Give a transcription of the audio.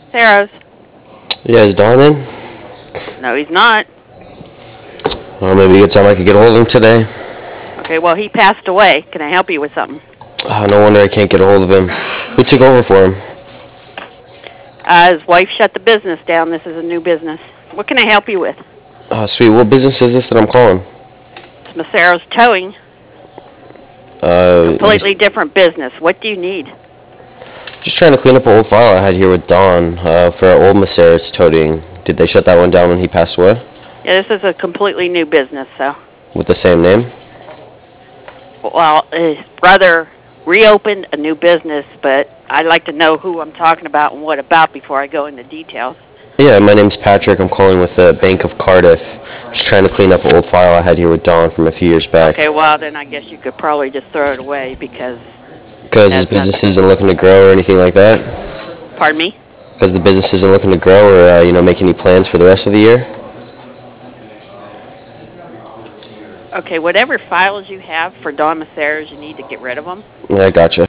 Sarah's. Yeah, is Don in? No, he's not. Well, maybe you could tell him I could get a hold of him today. Okay, well, he passed away. Can I help you with something? No wonder I can't get a hold of him. Who took over for him? His wife shut the business down. This is a new business. What can I help you with? Sweet. What business is this that I'm calling? It's Macero's Towing. Completely different business. What do you need? Just trying to clean up an old file I had here with Don for our old Maceres Toting. Did they shut that one down when he passed away? Yeah, this is a completely new business, so. With the same name? Well, his brother reopened a new business, but I'd like to know who I'm talking about and what about before I go into details. Yeah, my name's Patrick. I'm calling with the Bank of Cardiff. Just trying to clean up an old file I had here with Don from a few years back. Okay, well, then I guess you could probably just throw it away because... Because his business isn't looking to grow or anything like that? Pardon me? Because the business isn't looking to grow or, make any plans for the rest of the year? Okay, whatever files you have for Don Maceres, you need to get rid of them. Yeah, I gotcha.